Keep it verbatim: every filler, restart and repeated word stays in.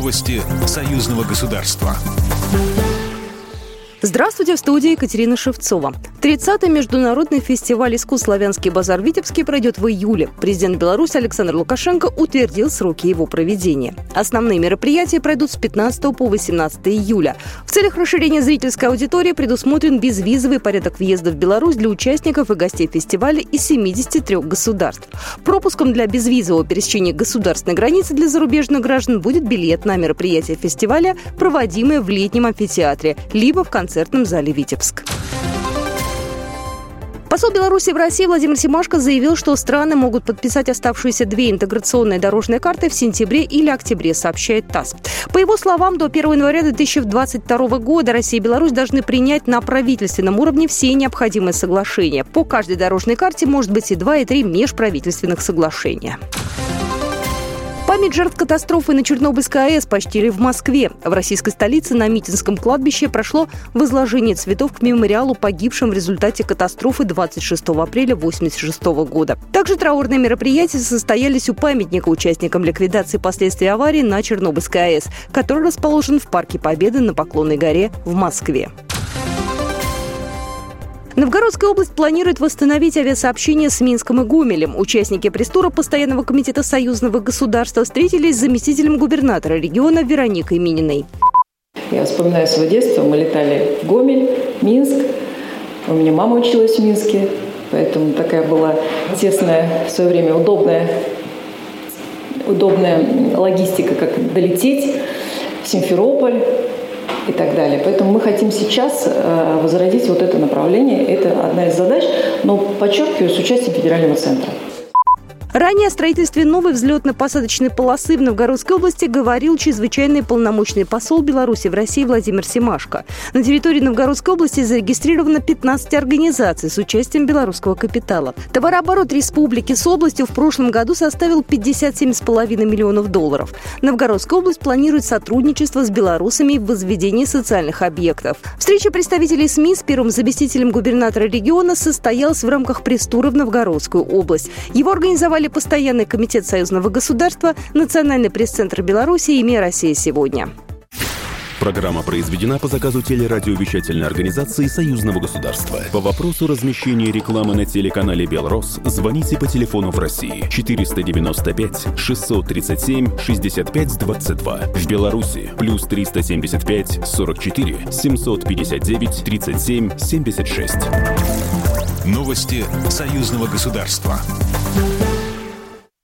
Новости союзного государства. Здравствуйте, в студии Екатерина Шевцова. тридцатый международный фестиваль искусств «Славянский базар» в Витебске пройдет в июле. Президент Беларуси Александр Лукашенко утвердил сроки его проведения. Основные мероприятия пройдут с пятнадцатого по восемнадцатое июля. В целях расширения зрительской аудитории предусмотрен безвизовый порядок въезда в Беларусь для участников и гостей фестиваля из семидесяти трёх государств. Пропуском для безвизового пересечения государственной границы для зарубежных граждан будет билет на мероприятие фестиваля, проводимое в летнем амфитеатре, либо в концертном зале «Витебск». Посол Беларуси в России Владимир Семашко заявил, что страны могут подписать оставшиеся две интеграционные дорожные карты в сентябре или октябре, сообщает ТАСС. По его словам, до первого января две тысячи двадцать второго года Россия и Беларусь должны принять на правительственном уровне все необходимые соглашения. По каждой дорожной карте может быть и два, и три межправительственных соглашения. Память жертв катастрофы на Чернобыльской АЭС почтили в Москве. В российской столице на Митинском кладбище прошло возложение цветов к мемориалу погибшим в результате катастрофы двадцать шестого апреля восемьдесят шестого года. Также траурные мероприятия состоялись у памятника участникам ликвидации последствий аварии на Чернобыльской АЭС, который расположен в Парке Победы на Поклонной горе в Москве. Новгородская область планирует восстановить авиасообщение с Минском и Гомелем. Участники пресс-тура Постоянного комитета союзного государства встретились с заместителем губернатора региона Вероникой Мининой. Я вспоминаю свое детство. Мы летали в Гомель, Минск. У меня мама училась в Минске, поэтому такая была тесная, в свое время удобная, удобная логистика, как долететь в Симферополь и так далее. Поэтому мы хотим сейчас э, возродить вот это направление. Это одна из задач, но, подчеркиваю, с участием федерального центра. Ранее о строительстве новой взлетно-посадочной полосы в Новгородской области говорил чрезвычайный полномочный посол Беларуси в России Владимир Семашко. На территории Новгородской области зарегистрировано пятнадцать организаций с участием белорусского капитала. Товарооборот республики с областью в прошлом году составил пятьдесят семь целых пять десятых миллионов долларов. Новгородская область планирует сотрудничество с белорусами в возведении социальных объектов. Встреча представителей СМИ с первым заместителем губернатора региона состоялась в рамках пресс-тура в Новгородскую область. Его организовали Постоянный комитет союзного государства, Национальный пресс-центр Беларуси и МИА «Россия сегодня». Программа произведена по заказу телерадиовещательной организации союзного государства. По вопросу размещения рекламы на телеканале «Белрос» звоните по телефону в России четыреста девяносто пять шестьсот тридцать семь шестьдесят пять двадцать два. В Беларуси плюс триста семьдесят пять сорок четыре семьсот пятьдесят девять тридцать семь семьдесят шесть. Новости союзного государства.